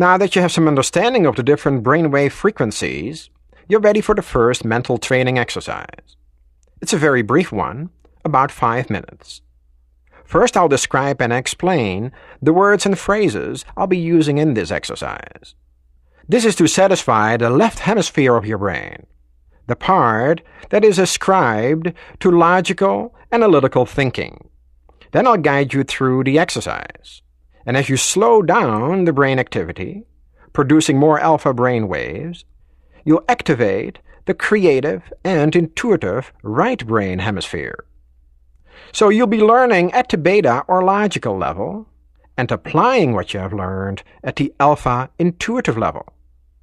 Now that you have some understanding of the different brainwave frequencies, you're ready for the first mental training exercise. It's a very brief one, about 5 minutes. First, I'll describe and explain the words and phrases I'll be using in this exercise. This is to satisfy the left hemisphere of your brain, the part that is ascribed to logical, analytical thinking. Then I'll guide you through the exercise. And as you slow down the brain activity, producing more alpha brain waves, you'll activate the creative and intuitive right brain hemisphere. So you'll be learning at the beta or logical level and applying what you have learned at the alpha intuitive level.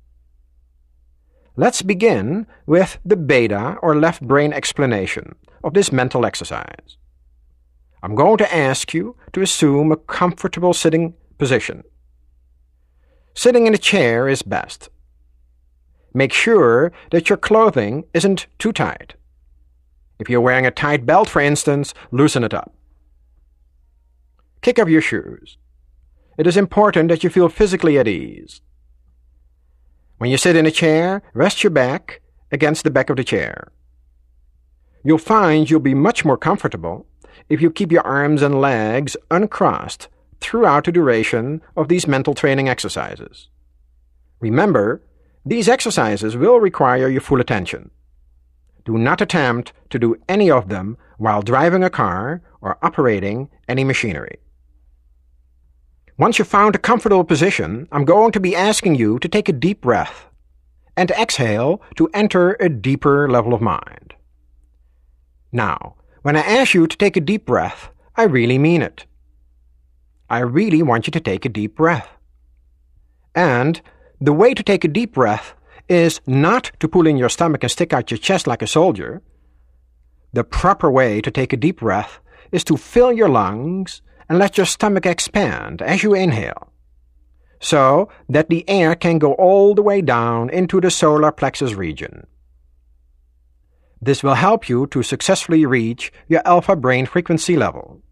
Let's begin with the beta or left brain explanation of this mental exercise. I'm going to ask you to assume a comfortable sitting position. Sitting in a chair is best. Make sure that your clothing isn't too tight. If you're wearing a tight belt, for instance, loosen it up. Kick off your shoes. It is important that you feel physically at ease. When you sit in a chair, rest your back against the back of the chair. You'll find you'll be much more comfortable if you keep your arms and legs uncrossed throughout the duration of these mental training exercises. Remember, these exercises will require your full attention. Do not attempt to do any of them while driving a car or operating any machinery. Once you've found a comfortable position, I'm going to be asking you to take a deep breath and exhale to enter a deeper level of mind. Now, when I ask you to take a deep breath, I really mean it. I really want you to take a deep breath. And the way to take a deep breath is not to pull in your stomach and stick out your chest like a soldier. The proper way to take a deep breath is to fill your lungs and let your stomach expand as you inhale, so that the air can go all the way down into the solar plexus region. This will help you to successfully reach your alpha brain frequency level.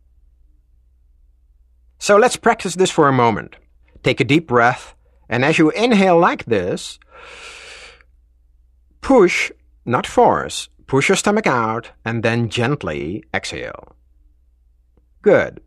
So let's practice this for a moment. Take a deep breath, and as you inhale like this, push, not force, push your stomach out, and then gently exhale. Good.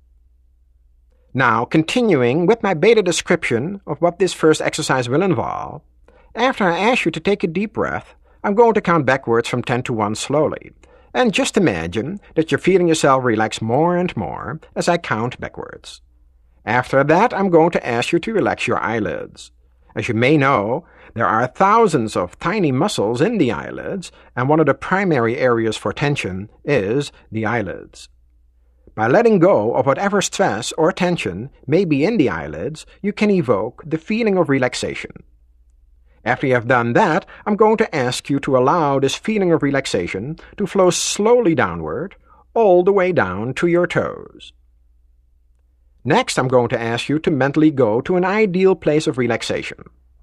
Now, continuing with my beta description of what this first exercise will involve, after I ask you to take a deep breath, I'm going to count backwards from 10 to 1 slowly, and just imagine that you're feeling yourself relax more and more as I count backwards. After that, I'm going to ask you to relax your eyelids. As you may know, there are thousands of tiny muscles in the eyelids, and one of the primary areas for tension is the eyelids. By letting go of whatever stress or tension may be in the eyelids, you can evoke the feeling of relaxation. After you have done that, I'm going to ask you to allow this feeling of relaxation to flow slowly downward, all the way down to your toes. Next, I'm going to ask you to mentally go to an ideal place of relaxation.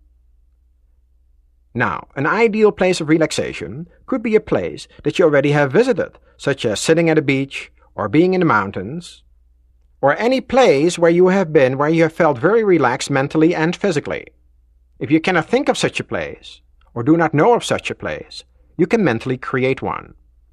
Now, an ideal place of relaxation could be a place that you already have visited, such as sitting at a beach, or being in the mountains, or any place where you have been where you have felt very relaxed mentally and physically. If you cannot think of such a place, or do not know of such a place, you can mentally create one.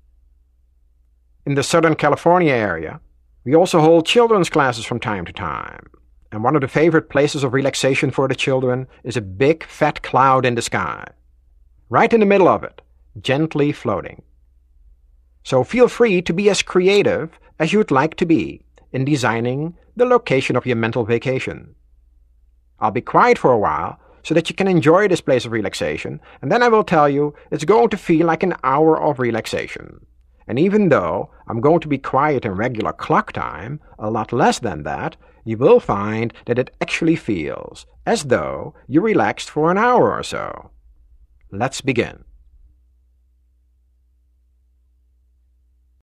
In the Southern California area, we also hold children's classes from time to time, and one of the favorite places of relaxation for the children is a big fat cloud in the sky, right in the middle of it, gently floating. So feel free to be as creative as you'd like to be in designing the location of your mental vacation. I'll be quiet for a while so that you can enjoy this place of relaxation, and then I will tell you it's going to feel like an hour of relaxation. And even though I'm going to be quiet in regular clock time, a lot less than that, you will find that it actually feels as though you relaxed for an hour or so. Let's begin.